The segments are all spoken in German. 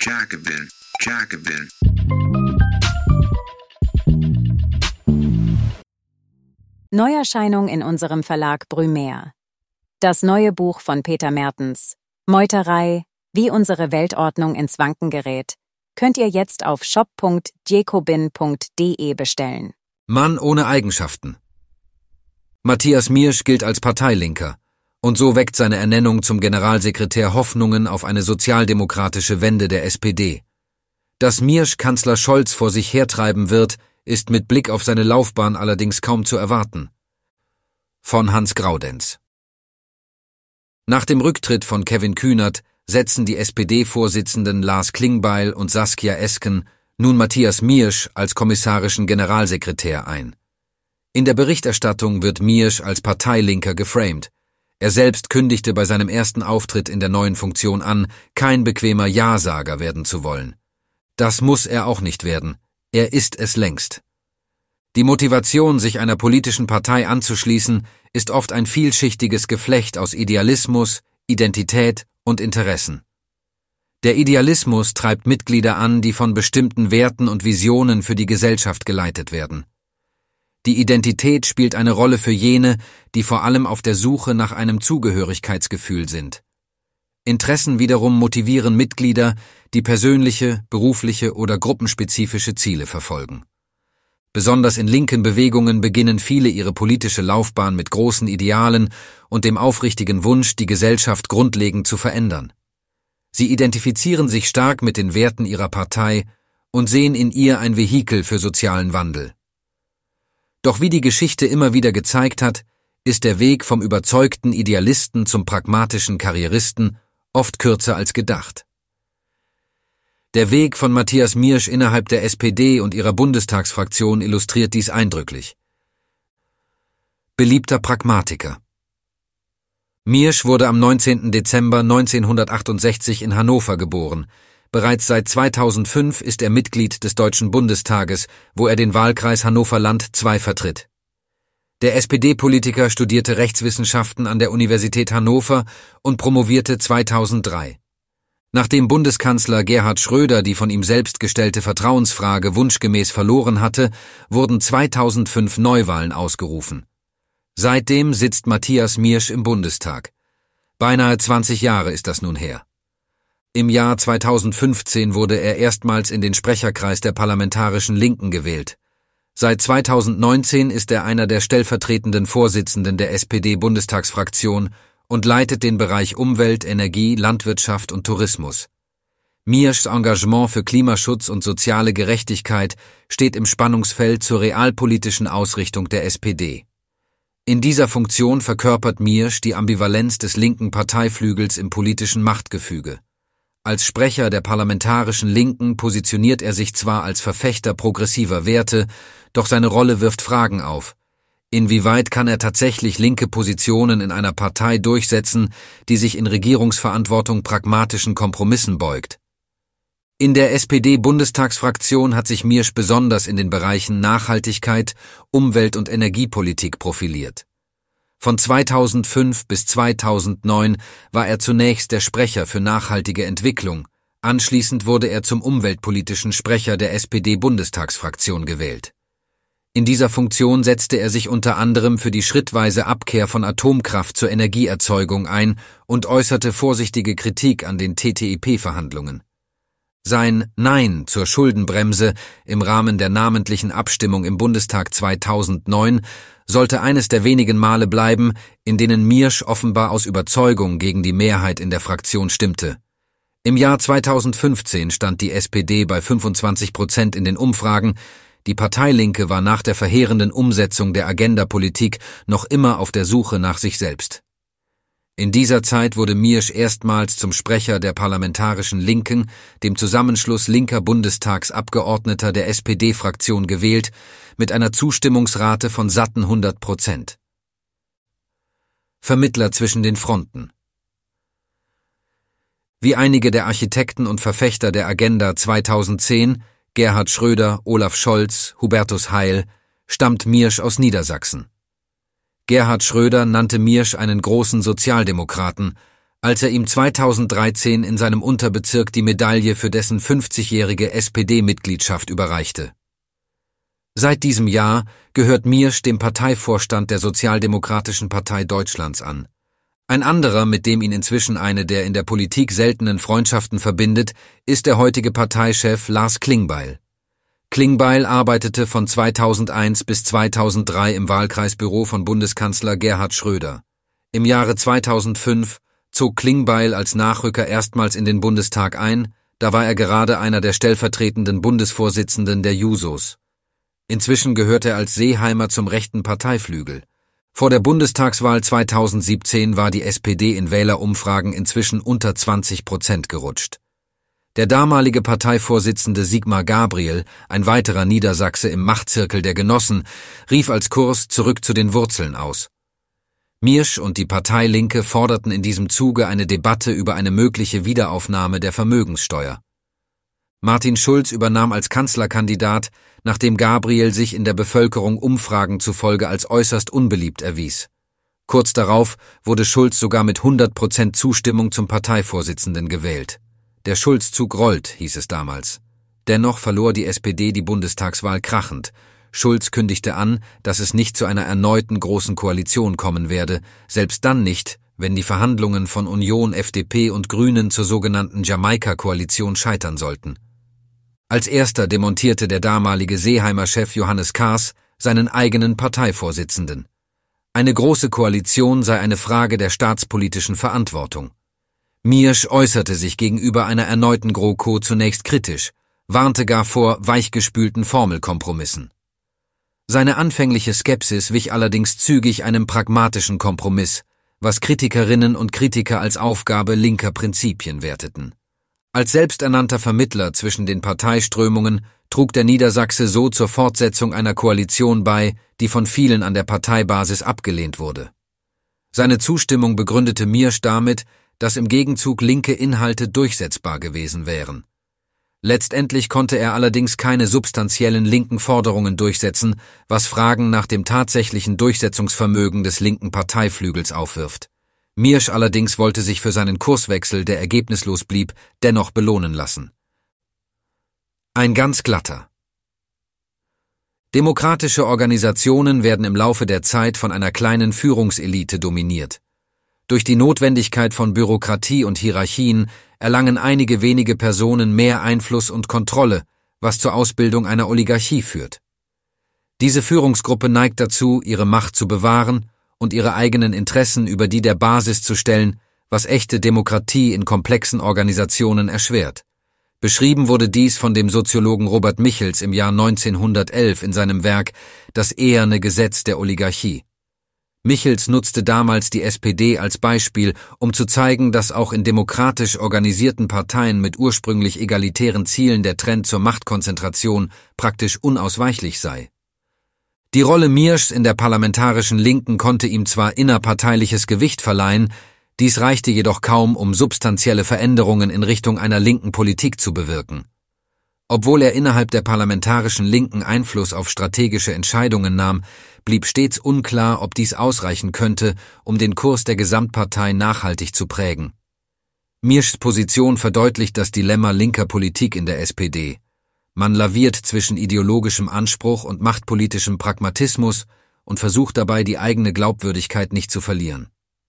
Jacobin, Jacobin. Neuerscheinung in unserem Verlag Brumaire. Das neue Buch von Peter Mertens, Meuterei, wie unsere Weltordnung ins Wanken gerät, könnt ihr jetzt auf shop.jacobin.de bestellen. Mann ohne Eigenschaften. Matthias Miersch gilt als Parteilinker, und so weckt seine Ernennung zum Generalsekretär Hoffnungen auf eine sozialdemokratische Wende der SPD. Dass Miersch Kanzler Scholz vor sich hertreiben wird, ist mit Blick auf seine Laufbahn allerdings kaum zu erwarten. Von Hans Graudenz. Nach dem Rücktritt von Kevin Kühnert setzen die SPD-Vorsitzenden Lars Klingbeil und Saskia Esken nun Matthias Miersch als kommissarischen Generalsekretär ein. In der Berichterstattung wird Miersch als Parteilinker geframed. Er selbst kündigte bei seinem ersten Auftritt in der neuen Funktion an, kein bequemer Ja-Sager werden zu wollen. Das muss er auch nicht werden. Er ist es längst. Die Motivation, sich einer politischen Partei anzuschließen, ist oft ein vielschichtiges Geflecht aus Idealismus, Identität und Interessen. Der Idealismus treibt Mitglieder an, die von bestimmten Werten und Visionen für die Gesellschaft geleitet werden. Die Identität spielt eine Rolle für jene, die vor allem auf der Suche nach einem Zugehörigkeitsgefühl sind. Interessen wiederum motivieren Mitglieder, die persönliche, berufliche oder gruppenspezifische Ziele verfolgen. Besonders in linken Bewegungen beginnen viele ihre politische Laufbahn mit großen Idealen und dem aufrichtigen Wunsch, die Gesellschaft grundlegend zu verändern. Sie identifizieren sich stark mit den Werten ihrer Partei und sehen in ihr ein Vehikel für sozialen Wandel. Doch wie die Geschichte immer wieder gezeigt hat, ist der Weg vom überzeugten Idealisten zum pragmatischen Karrieristen oft kürzer als gedacht. Der Weg von Matthias Miersch innerhalb der SPD und ihrer Bundestagsfraktion illustriert dies eindrücklich. Beliebter Pragmatiker. Miersch wurde am 19. Dezember 1968 in Hannover geboren. Bereits seit 2005 ist er Mitglied des Deutschen Bundestages, wo er den Wahlkreis Hannover-Land II vertritt. Der SPD-Politiker studierte Rechtswissenschaften an der Universität Hannover und promovierte 2003. Nachdem Bundeskanzler Gerhard Schröder die von ihm selbst gestellte Vertrauensfrage wunschgemäß verloren hatte, wurden 2005 Neuwahlen ausgerufen. Seitdem sitzt Matthias Miersch im Bundestag. Beinahe 20 Jahre ist das nun her. Im Jahr 2015 wurde er erstmals in den Sprecherkreis der Parlamentarischen Linken gewählt. Seit 2019 ist er einer der stellvertretenden Vorsitzenden der SPD-Bundestagsfraktion und leitet den Bereich Umwelt, Energie, Landwirtschaft und Tourismus. Mierschs Engagement für Klimaschutz und soziale Gerechtigkeit steht im Spannungsfeld zur realpolitischen Ausrichtung der SPD. In dieser Funktion verkörpert Miersch die Ambivalenz des linken Parteiflügels im politischen Machtgefüge. Als Sprecher der parlamentarischen Linken positioniert er sich zwar als Verfechter progressiver Werte, doch seine Rolle wirft Fragen auf. Inwieweit kann er tatsächlich linke Positionen in einer Partei durchsetzen, die sich in Regierungsverantwortung pragmatischen Kompromissen beugt? In der SPD-Bundestagsfraktion hat sich Miersch besonders in den Bereichen Nachhaltigkeit, Umwelt- und Energiepolitik profiliert. Von 2005 bis 2009 war er zunächst der Sprecher für nachhaltige Entwicklung, anschließend wurde er zum umweltpolitischen Sprecher der SPD-Bundestagsfraktion gewählt. In dieser Funktion setzte er sich unter anderem für die schrittweise Abkehr von Atomkraft zur Energieerzeugung ein und äußerte vorsichtige Kritik an den TTIP-Verhandlungen. Sein Nein zur Schuldenbremse im Rahmen der namentlichen Abstimmung im Bundestag 2009 sollte eines der wenigen Male bleiben, in denen Miersch offenbar aus Überzeugung gegen die Mehrheit in der Fraktion stimmte. Im Jahr 2015 stand die SPD bei 25% in den Umfragen. Die Parteilinke war nach der verheerenden Umsetzung der Agenda-Politik noch immer auf der Suche nach sich selbst. In dieser Zeit wurde Miersch erstmals zum Sprecher der Parlamentarischen Linken, dem Zusammenschluss linker Bundestagsabgeordneter der SPD-Fraktion gewählt, mit einer Zustimmungsrate von satten 100%. Vermittler zwischen den Fronten. Wie einige der Architekten und Verfechter der Agenda 2010, Gerhard Schröder, Olaf Scholz, Hubertus Heil, stammt Miersch aus Niedersachsen. Gerhard Schröder nannte Miersch einen großen Sozialdemokraten, als er ihm 2013 in seinem Unterbezirk die Medaille für dessen 50-jährige SPD-Mitgliedschaft überreichte. Seit diesem Jahr gehört Miersch dem Parteivorstand der Sozialdemokratischen Partei Deutschlands an. Ein anderer, mit dem ihn inzwischen eine der in der Politik seltenen Freundschaften verbindet, ist der heutige Parteichef Lars Klingbeil. Klingbeil arbeitete von 2001 bis 2003 im Wahlkreisbüro von Bundeskanzler Gerhard Schröder. Im Jahre 2005 zog Klingbeil als Nachrücker erstmals in den Bundestag ein, da war er gerade einer der stellvertretenden Bundesvorsitzenden der Jusos. Inzwischen gehört er als Seeheimer zum rechten Parteiflügel. Vor der Bundestagswahl 2017 war die SPD in Wählerumfragen inzwischen unter 20% gerutscht. Der damalige Parteivorsitzende Sigmar Gabriel, ein weiterer Niedersachse im Machtzirkel der Genossen, rief als Kurs zurück zu den Wurzeln aus. Miersch und die Partei Linke forderten in diesem Zuge eine Debatte über eine mögliche Wiederaufnahme der Vermögenssteuer. Martin Schulz übernahm als Kanzlerkandidat, nachdem Gabriel sich in der Bevölkerung Umfragen zufolge als äußerst unbeliebt erwies. Kurz darauf wurde Schulz sogar mit 100% Zustimmung zum Parteivorsitzenden gewählt. Der Schulz-Zug rollt, hieß es damals. Dennoch verlor die SPD die Bundestagswahl krachend. Schulz kündigte an, dass es nicht zu einer erneuten großen Koalition kommen werde, selbst dann nicht, wenn die Verhandlungen von Union, FDP und Grünen zur sogenannten Jamaika-Koalition scheitern sollten. Als erster demontierte der damalige Seeheimer Chef Johannes Kahrs seinen eigenen Parteivorsitzenden. Eine große Koalition sei eine Frage der staatspolitischen Verantwortung. Miersch äußerte sich gegenüber einer erneuten GroKo zunächst kritisch, warnte gar vor weichgespülten Formelkompromissen. Seine anfängliche Skepsis wich allerdings zügig einem pragmatischen Kompromiss, was Kritikerinnen und Kritiker als Aufgabe linker Prinzipien werteten. Als selbsternannter Vermittler zwischen den Parteiströmungen trug der Niedersachse so zur Fortsetzung einer Koalition bei, die von vielen an der Parteibasis abgelehnt wurde. Seine Zustimmung begründete Miersch damit, dass im Gegenzug linke Inhalte durchsetzbar gewesen wären. Letztendlich konnte er allerdings keine substanziellen linken Forderungen durchsetzen, was Fragen nach dem tatsächlichen Durchsetzungsvermögen des linken Parteiflügels aufwirft. Miersch allerdings wollte sich für seinen Kurswechsel, der ergebnislos blieb, dennoch belohnen lassen. Ein ganz glatter. Demokratische Organisationen werden im Laufe der Zeit von einer kleinen Führungselite dominiert. Durch die Notwendigkeit von Bürokratie und Hierarchien erlangen einige wenige Personen mehr Einfluss und Kontrolle, was zur Ausbildung einer Oligarchie führt. Diese Führungsgruppe neigt dazu, ihre Macht zu bewahren und ihre eigenen Interessen über die der Basis zu stellen, was echte Demokratie in komplexen Organisationen erschwert. Beschrieben wurde dies von dem Soziologen Robert Michels im Jahr 1911 in seinem Werk »Das eherne Gesetz der Oligarchie«. Michels nutzte damals die SPD als Beispiel, um zu zeigen, dass auch in demokratisch organisierten Parteien mit ursprünglich egalitären Zielen der Trend zur Machtkonzentration praktisch unausweichlich sei. Die Rolle Mierschs in der parlamentarischen Linken konnte ihm zwar innerparteiliches Gewicht verleihen, dies reichte jedoch kaum, um substanzielle Veränderungen in Richtung einer linken Politik zu bewirken. Obwohl er innerhalb der parlamentarischen Linken Einfluss auf strategische Entscheidungen nahm, blieb stets unklar, ob dies ausreichen könnte, um den Kurs der Gesamtpartei nachhaltig zu prägen. Mierschs Position verdeutlicht das Dilemma linker Politik in der SPD. Man laviert zwischen ideologischem Anspruch und machtpolitischem Pragmatismus und versucht dabei, die eigene Glaubwürdigkeit nicht zu verlieren.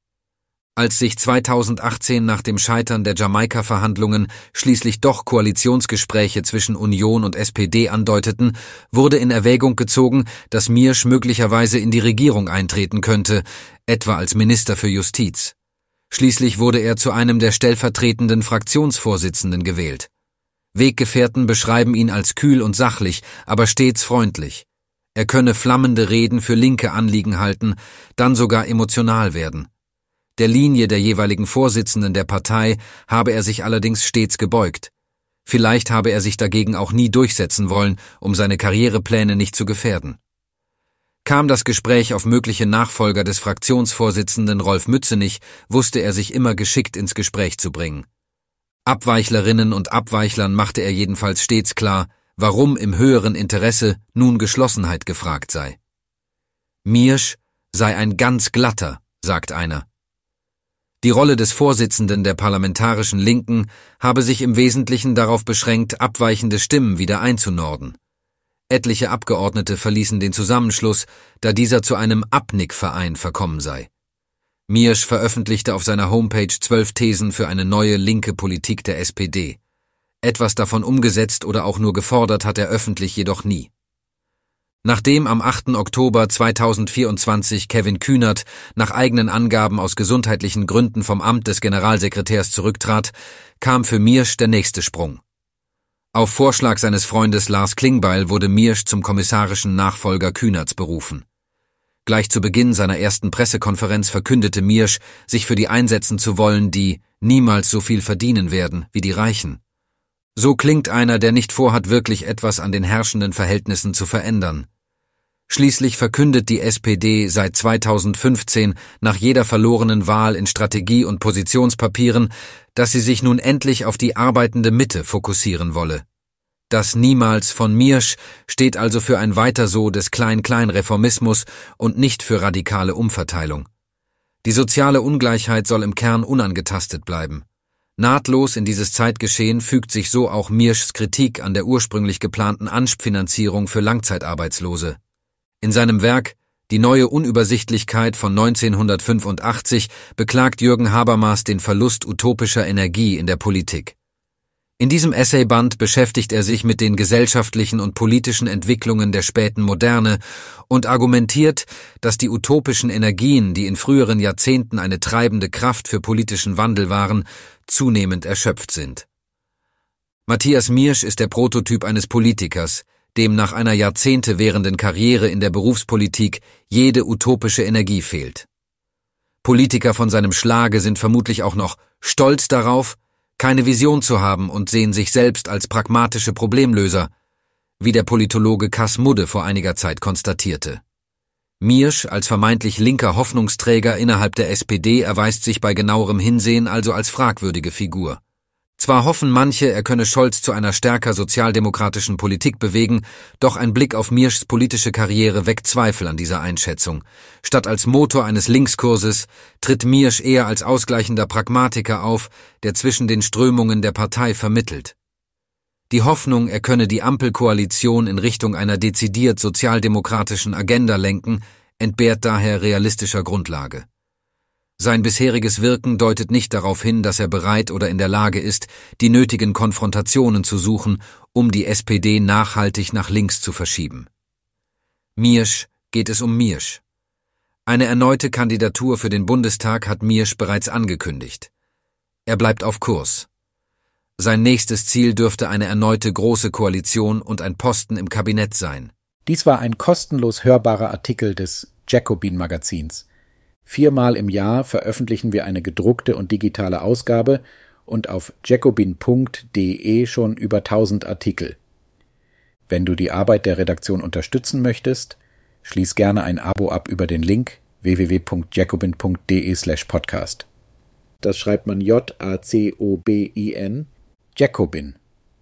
Als sich 2018 nach dem Scheitern der Jamaika-Verhandlungen schließlich doch Koalitionsgespräche zwischen Union und SPD andeuteten, wurde in Erwägung gezogen, dass Miersch möglicherweise in die Regierung eintreten könnte, etwa als Minister für Justiz. Schließlich wurde er zu einem der stellvertretenden Fraktionsvorsitzenden gewählt. Weggefährten beschreiben ihn als kühl und sachlich, aber stets freundlich. Er könne flammende Reden für linke Anliegen halten, dann sogar emotional werden. Der Linie der jeweiligen Vorsitzenden der Partei habe er sich allerdings stets gebeugt. Vielleicht habe er sich dagegen auch nie durchsetzen wollen, um seine Karrierepläne nicht zu gefährden. Kam das Gespräch auf mögliche Nachfolger des Fraktionsvorsitzenden Rolf Mützenich, wusste er sich immer geschickt ins Gespräch zu bringen. Abweichlerinnen und Abweichlern machte er jedenfalls stets klar, warum im höheren Interesse nun Geschlossenheit gefragt sei. Miersch sei ein ganz glatter, sagt einer. Die Rolle des Vorsitzenden der parlamentarischen Linken habe sich im Wesentlichen darauf beschränkt, abweichende Stimmen wieder einzunorden. Etliche Abgeordnete verließen den Zusammenschluss, da dieser zu einem Abnickverein verkommen sei. Miersch veröffentlichte auf seiner Homepage 12 Thesen für eine neue linke Politik der SPD. Etwas davon umgesetzt oder auch nur gefordert hat er öffentlich jedoch nie. Nachdem am 8. Oktober 2024 Kevin Kühnert nach eigenen Angaben aus gesundheitlichen Gründen vom Amt des Generalsekretärs zurücktrat, kam für Miersch der nächste Sprung. Auf Vorschlag seines Freundes Lars Klingbeil wurde Miersch zum kommissarischen Nachfolger Kühnerts berufen. Gleich zu Beginn seiner ersten Pressekonferenz verkündete Miersch, sich für die einsetzen zu wollen, die niemals so viel verdienen werden wie die Reichen. So klingt einer, der nicht vorhat, wirklich etwas an den herrschenden Verhältnissen zu verändern. Schließlich verkündet die SPD seit 2015 nach jeder verlorenen Wahl in Strategie- und Positionspapieren, dass sie sich nun endlich auf die arbeitende Mitte fokussieren wolle. Das Niemals von Miersch steht also für ein Weiter-so des Klein-Klein-Reformismus und nicht für radikale Umverteilung. Die soziale Ungleichheit soll im Kern unangetastet bleiben. Nahtlos in dieses Zeitgeschehen fügt sich so auch Mierschs Kritik an der ursprünglich geplanten Anschubfinanzierung für Langzeitarbeitslose. In seinem Werk »Die neue Unübersichtlichkeit« von 1985 beklagt Jürgen Habermas den Verlust utopischer Energie in der Politik. In diesem Essayband beschäftigt er sich mit den gesellschaftlichen und politischen Entwicklungen der späten Moderne und argumentiert, dass die utopischen Energien, die in früheren Jahrzehnten eine treibende Kraft für politischen Wandel waren, zunehmend erschöpft sind. Matthias Miersch ist der Prototyp eines Politikers, dem nach einer Jahrzehnte währenden Karriere in der Berufspolitik jede utopische Energie fehlt. Politiker von seinem Schlage sind vermutlich auch noch stolz darauf, keine Vision zu haben und sehen sich selbst als pragmatische Problemlöser, wie der Politologe Cas Mudde vor einiger Zeit konstatierte. Miersch als vermeintlich linker Hoffnungsträger innerhalb der SPD erweist sich bei genauerem Hinsehen also als fragwürdige Figur. Zwar hoffen manche, er könne Scholz zu einer stärker sozialdemokratischen Politik bewegen, doch ein Blick auf Mierschs politische Karriere weckt Zweifel an dieser Einschätzung. Statt als Motor eines Linkskurses tritt Miersch eher als ausgleichender Pragmatiker auf, der zwischen den Strömungen der Partei vermittelt. Die Hoffnung, er könne die Ampelkoalition in Richtung einer dezidiert sozialdemokratischen Agenda lenken, entbehrt daher realistischer Grundlage. Sein bisheriges Wirken deutet nicht darauf hin, dass er bereit oder in der Lage ist, die nötigen Konfrontationen zu suchen, um die SPD nachhaltig nach links zu verschieben. Miersch geht es um Miersch. Eine erneute Kandidatur für den Bundestag hat Miersch bereits angekündigt. Er bleibt auf Kurs. Sein nächstes Ziel dürfte eine erneute große Koalition und ein Posten im Kabinett sein. Dies war ein kostenlos hörbarer Artikel des Jacobin-Magazins. 4-mal im Jahr veröffentlichen wir eine gedruckte und digitale Ausgabe und auf jacobin.de schon über 1000 Artikel. Wenn du die Arbeit der Redaktion unterstützen möchtest, schließ gerne ein Abo ab über den Link www.jacobin.de/podcast. Das schreibt man Jacobin, Jacobin.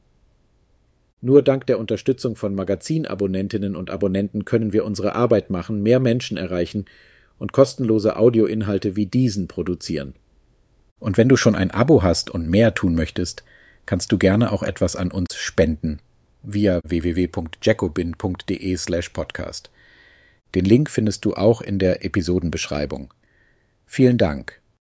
Nur dank der Unterstützung von Magazinabonnentinnen und Abonnenten können wir unsere Arbeit machen, mehr Menschen erreichen und kostenlose Audioinhalte wie diesen produzieren. Und wenn du schon ein Abo hast und mehr tun möchtest, kannst du gerne auch etwas an uns spenden via www.jacobin.de/podcast. Den Link findest du auch in der Episodenbeschreibung. Vielen Dank.